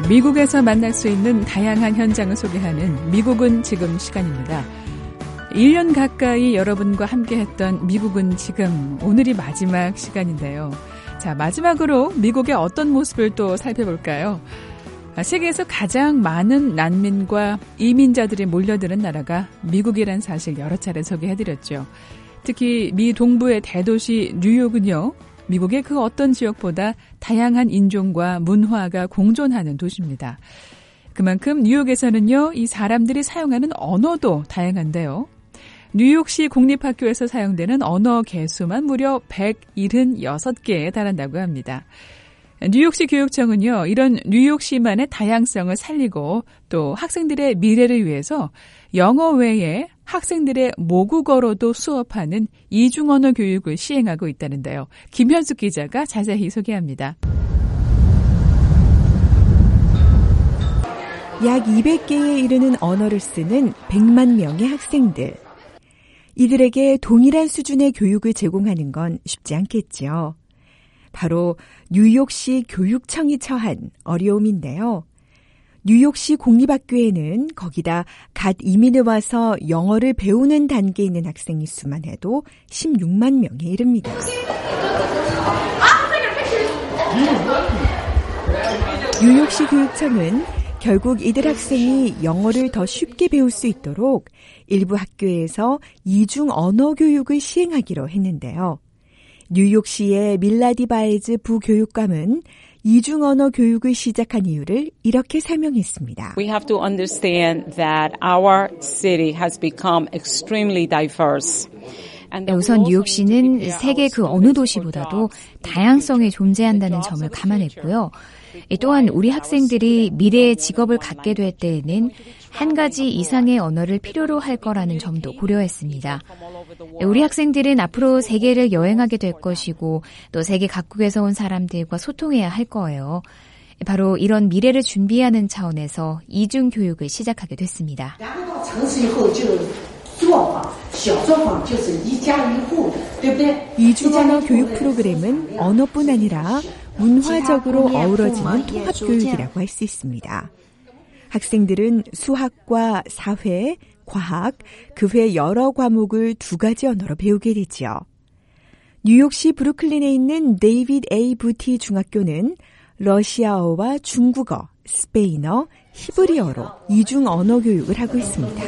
미국에서 만날 수 있는 다양한 현장을 소개하는 미국은 지금 시간입니다. 1년 가까이 여러분과 함께했던 미국은 지금, 오늘이 마지막 시간인데요. 자, 마지막으로 미국의 어떤 모습을 또 살펴볼까요? 세계에서 가장 많은 난민과 이민자들이 몰려드는 나라가 미국이란 사실 여러 차례 소개해드렸죠. 특히 미 동부의 대도시 뉴욕은요, 미국의 그 어떤 지역보다 다양한 인종과 문화가 공존하는 도시입니다. 그만큼 뉴욕에서는요, 이 사람들이 사용하는 언어도 다양한데요. 뉴욕시 공립학교에서 사용되는 언어 개수만 무려 176개에 달한다고 합니다. 뉴욕시 교육청은요, 이런 뉴욕시만의 다양성을 살리고 또 학생들의 미래를 위해서 영어 외에 학생들의 모국어로도 수업하는 이중언어 교육을 시행하고 있다는데요. 김현숙 기자가 자세히 소개합니다. 약 200개에 이르는 언어를 쓰는 100만 명의 학생들. 이들에게 동일한 수준의 교육을 제공하는 건 쉽지 않겠죠. 바로 뉴욕시 교육청이 처한 어려움인데요. 뉴욕시 공립학교에는 거기다 갓 이민을 와서 영어를 배우는 단계에 있는 학생의 수만 해도 16만 명에 이릅니다. 뉴욕시 교육청은 결국 이들 학생이 영어를 더 쉽게 배울 수 있도록 일부 학교에서 이중 언어 교육을 시행하기로 했는데요. 뉴욕시의 밀라디 바이즈 부교육감은 이중 언어 교육을 시작한 이유를 이렇게 설명했습니다. We have to understand that our city has become extremely diverse. 우선 뉴욕시는 세계 그 어느 도시보다도 다양성이 존재한다는 점을 감안했고요. 또한 우리 학생들이 미래의 직업을 갖게 될 때에는 한 가지 이상의 언어를 필요로 할 거라는 점도 고려했습니다. 우리 학생들은 앞으로 세계를 여행하게 될 것이고 또 세계 각국에서 온 사람들과 소통해야 할 거예요. 바로 이런 미래를 준비하는 차원에서 이중 교육을 시작하게 됐습니다. 이중 언어 교육 프로그램은 언어뿐 아니라 문화적으로 어우러지는 통합교육이라고 할 수 있습니다. 학생들은 수학과 사회, 과학, 그 외 여러 과목을 두 가지 언어로 배우게 되죠. 뉴욕시 브루클린에 있는 데이비드 A. 부티 중학교는 러시아어와 중국어, 스페인어, 히브리어로 이중 언어 교육을 하고 있습니다.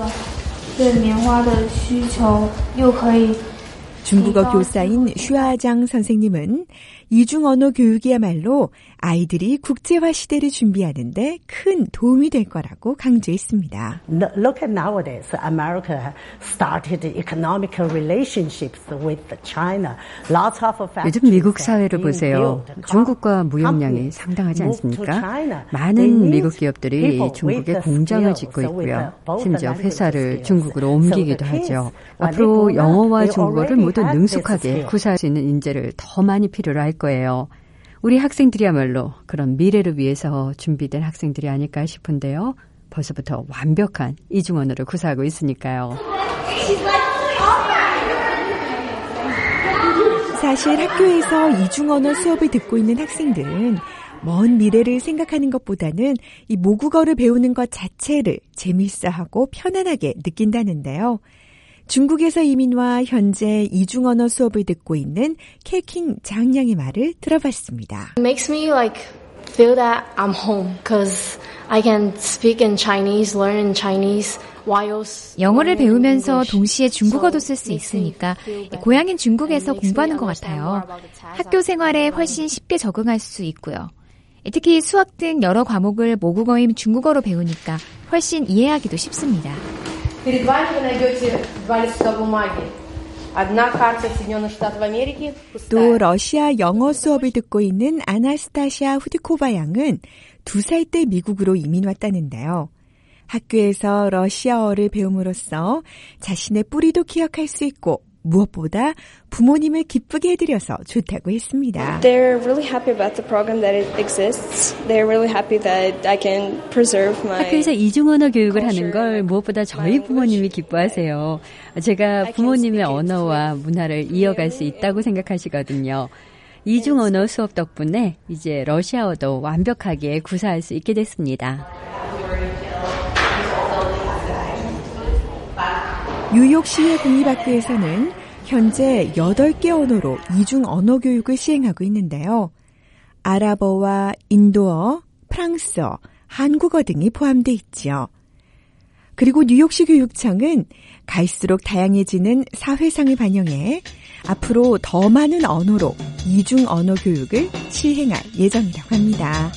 중국어 교사인 슈아장 선생님은 이중 언어 교육이야말로 아이들이 국제화 시대를 준비하는 데 큰 도움이 될 거라고 강조했습니다. Look at nowadays, America started economic relationships with China. Lots of 요즘 미국 사회를 보세요. 중국과 무역량이 상당하지 않습니까? 많은 미국 기업들이 중국에 공장을 짓고 있고요. 심지어 회사를 중국으로 옮기기도 하죠. 앞으로 영어와 중국어를 모두 능숙하게 구사할 수 있는 인재를 더 많이 필요로 할 거예요. 우리 학생들이야말로 그런 미래를 위해서 준비된 학생들이 아닐까 싶은데요. 벌써부터 완벽한 이중 언어를 구사하고 있으니까요. 사실 학교에서 이중 언어 수업을 듣고 있는 학생들은 먼 미래를 생각하는 것보다는 이 모국어를 배우는 것 자체를 재미있어하고 편안하게 느낀다는데요. 중국에서 이민 와 현재 이중 언어 수업을 듣고 있는 캐킹 장량의 말을 들어봤습니다. It makes me feel that I'm home because I can speak in Chinese, learn in Chinese. 영어를 배우면서 동시에 중국어도 쓸 수 있으니까 고향인 중국에서 공부하는 것 같아요. 학교 생활에 훨씬 쉽게 적응할 수 있고요. 특히 수학 등 여러 과목을 모국어인 중국어로 배우니까 훨씬 이해하기도 쉽습니다. 또 러시아 영어 수업을 듣고 있는 아나스타시아 후드코바 양은 2살 때 미국으로 이민 왔다는데요. 학교에서 러시아어를 배움으로써 자신의 뿌리도 기억할 수 있고 무엇보다 부모님을 기쁘게 해드려서 좋다고 했습니다. They're really happy about the program that it exists. They're really happy that I can preserve my. 학교에서 이중언어 교육을 하는 걸 무엇보다 저희 부모님이 기뻐하세요. 제가 부모님의 언어와 문화를 이어갈 수 있다고 생각하시거든요. 이중 언어 수업 덕분에 이제 러시아어도 완벽하게 구사할 수 있게 됐습니다. 뉴욕시의 공립학교에서는 현재 8개 언어로 이중 언어 교육을 시행하고 있는데요. 아랍어와 인도어, 프랑스어, 한국어 등이 포함되어 있죠. 그리고 뉴욕시 교육청은 갈수록 다양해지는 사회상을 반영해 앞으로 더 많은 언어로 이중 언어 교육을 시행할 예정이라고 합니다.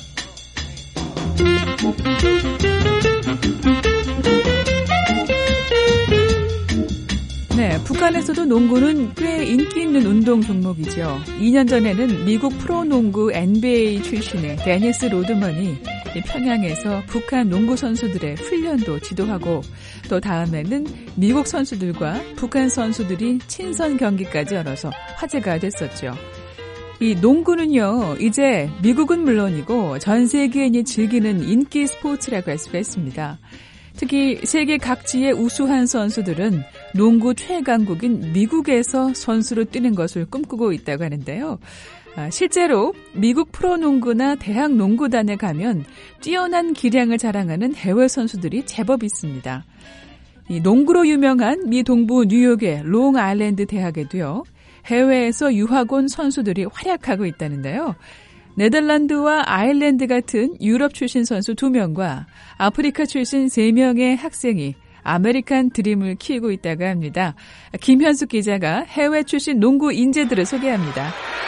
네, 북한에서도 농구는 꽤 인기 있는 운동 종목이죠. 2년 전에는 미국 프로농구 NBA 출신의 데니스 로드먼이 평양에서 북한 농구 선수들의 훈련도 지도하고 또 다음에는 미국 선수들과 북한 선수들이 친선 경기까지 열어서 화제가 됐었죠. 이 농구는요, 이제 미국은 물론이고 전 세계인이 즐기는 인기 스포츠라고 할 수가 있습니다. 특히 세계 각지의 우수한 선수들은 농구 최강국인 미국에서 선수로 뛰는 것을 꿈꾸고 있다고 하는데요. 실제로 미국 프로농구나 대학 농구단에 가면 뛰어난 기량을 자랑하는 해외 선수들이 제법 있습니다. 이 농구로 유명한 미 동부 뉴욕의 롱아일랜드 대학에도요, 해외에서 유학 온 선수들이 활약하고 있다는데요. 네덜란드와 아일랜드 같은 유럽 출신 선수 2명과 아프리카 출신 3명의 학생이 아메리칸 드림을 키우고 있다고 합니다. 김현숙 기자가 해외 출신 농구 인재들을 소개합니다.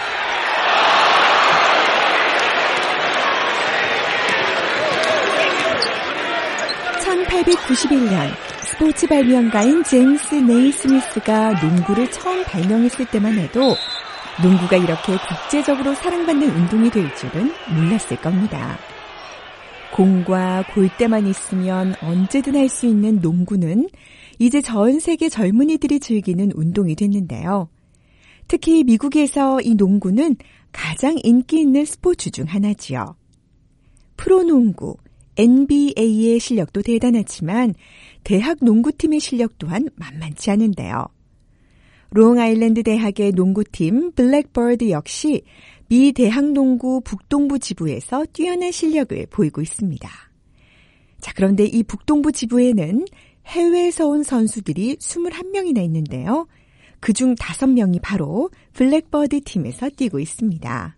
(1891년) 스포츠 발명가인 제임스 네이스미스가 농구를 처음 발명했을 때만 해도 농구가 이렇게 국제적으로 사랑받는 운동이 될 줄은 몰랐을 겁니다. 공과 골대만 있으면 언제든 할 수 있는 농구는 이제 전 세계 젊은이들이 즐기는 운동이 됐는데요. 특히 미국에서 이 농구는 가장 인기 있는 스포츠 중 하나지요. 프로농구, NBA의 실력도 대단하지만 대학 농구팀의 실력 또한 만만치 않은데요. 롱아일랜드 대학의 농구팀 블랙버드 역시 미 대학농구 북동부 지부에서 뛰어난 실력을 보이고 있습니다. 자, 그런데 이 북동부 지부에는 해외에서 온 선수들이 21명이나 있는데요. 그중 5명이 바로 블랙버드 팀에서 뛰고 있습니다.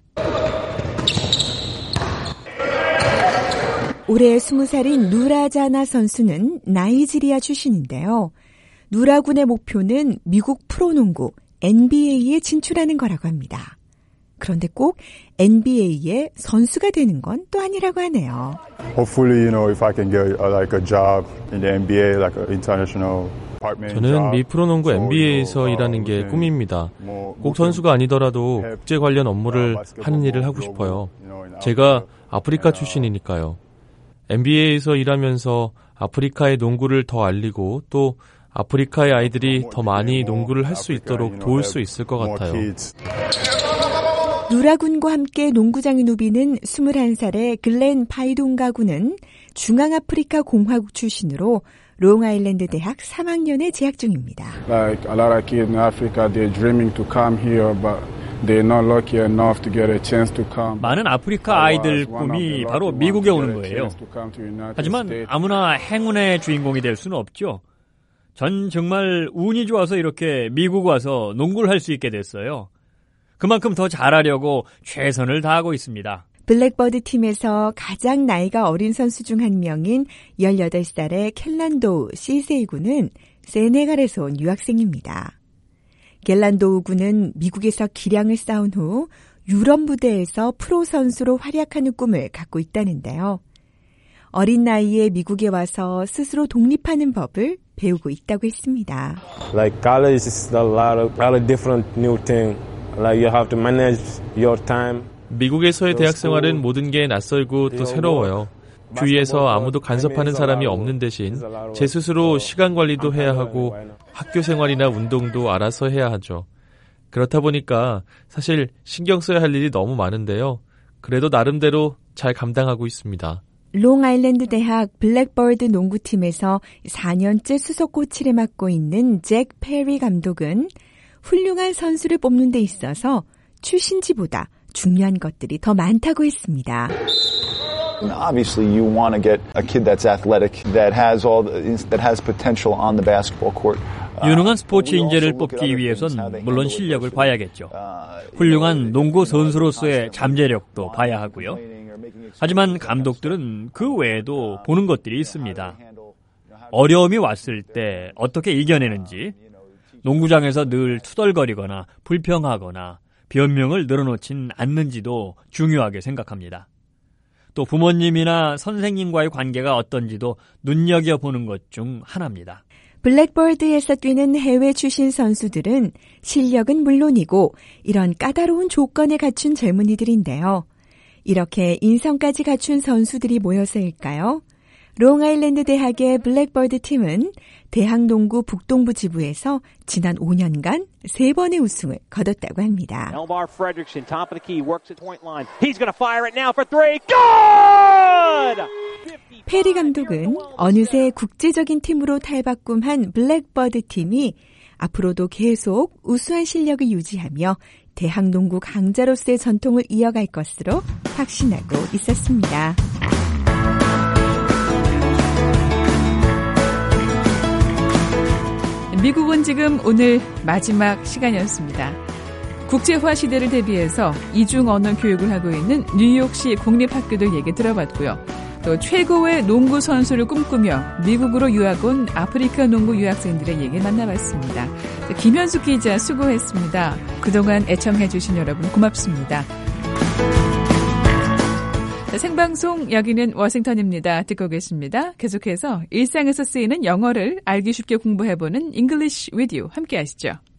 올해 20살인 누라자나 선수는 나이지리아 출신인데요. 누라군의 목표는 미국 프로농구 NBA에 진출하는 거라고 합니다. 그런데 꼭 NBA의 선수가 되는 건 또 아니라고 하네요. Hopefully, if I can get a job in the NBA, like an international. 저는 미 프로농구 NBA에서 일하는 게 꿈입니다. 꼭 선수가 아니더라도 국제 관련 업무를 하는 일을 하고 싶어요. 제가 아프리카 출신이니까요. NBA에서 일하면서 아프리카의 농구를 더 알리고 또 아프리카의 아이들이 더 많이 농구를 할 수 있도록 도울 수 있을 것 같아요. 누라군과 함께 농구장을 누비는 21살의 글렌 파이동가 군은 중앙아프리카 공화국 출신으로 롱아일랜드 대학 3학년에 재학 중입니다. Like a lot of kids in Africa, they're dreaming to come here, but they're not lucky enough to get a chance to come. 많은 아프리카 아이들 꿈이 바로 미국에 오는 거예요. 하지만 아무나 행운의 주인공이 될 수는 없죠. 전 정말 운이 좋아서 이렇게 미국 와서 농구를 할 수 있게 됐어요. 그만큼 더 잘하려고 최선을 다하고 있습니다. 블랙버드 팀에서 가장 나이가 어린 선수 중 한 명인 18살의 켈란도우 시세이 군은 세네갈에서 온 유학생입니다. 켈란도우 군은 미국에서 기량을 쌓은 후 유럽 무대에서 프로 선수로 활약하는 꿈을 갖고 있다는데요. 어린 나이에 미국에 와서 스스로 독립하는 법을 배우고 있다고 했습니다. Like college is a lot of different new thing. Like you have to manage your time. 미국에서의 대학 생활은 모든 게 낯설고 또 새로워요. 주위에서 아무도 간섭하는 사람이 없는 대신 제 스스로 시간 관리도 해야 하고 학교 생활이나 운동도 알아서 해야 하죠. 그렇다 보니까 사실 신경 써야 할 일이 너무 많은데요. 그래도 나름대로 잘 감당하고 있습니다. 롱아일랜드 대학 블랙버드 농구팀에서 4년째 수석 코치를 맡고 있는 잭 페리 감독은 훌륭한 선수를 뽑는 데 있어서 출신지보다 중요한 것들이 더 많다고 했습니다. Obviously, you want to get a kid that's athletic, that has potential on the basketball court. 유능한 스포츠 인재를 뽑기 위해선 물론 실력을 봐야겠죠. 훌륭한 농구 선수로서의 잠재력도 봐야 하고요. 하지만 감독들은 그 외에도 보는 것들이 있습니다. 어려움이 왔을 때 어떻게 이겨내는지, 농구장에서 늘 투덜거리거나 불평하거나 변명을 늘어놓진 않는지도 중요하게 생각합니다. 또 부모님이나 선생님과의 관계가 어떤지도 눈여겨보는 것 중 하나입니다. 블랙버드에서 뛰는 해외 출신 선수들은 실력은 물론이고 이런 까다로운 조건에 갖춘 젊은이들인데요. 이렇게 인성까지 갖춘 선수들이 모여서일까요? 롱아일랜드 대학의 블랙버드 팀은 대학농구 북동부 지부에서 지난 5년간 3번의 우승을 거뒀다고 합니다. 페리 감독은 어느새 국제적인 팀으로 탈바꿈한 블랙버드 팀이 앞으로도 계속 우수한 실력을 유지하며 대학농구 강자로서의 전통을 이어갈 것으로 확신하고 있었습니다. 미국은 지금 오늘 마지막 시간이었습니다. 국제화 시대를 대비해서 이중 언어 교육을 하고 있는 뉴욕시 공립학교들 얘기 들어봤고요. 또 최고의 농구 선수를 꿈꾸며 미국으로 유학 온 아프리카 농구 유학생들의 얘기 만나봤습니다. 김현숙 기자 수고했습니다. 그동안 애청해 주신 여러분 고맙습니다. 생방송 여기는 워싱턴입니다. 듣고 계십니다. 계속해서 일상에서 쓰이는 영어를 알기 쉽게 공부해보는 English with you 함께 하시죠.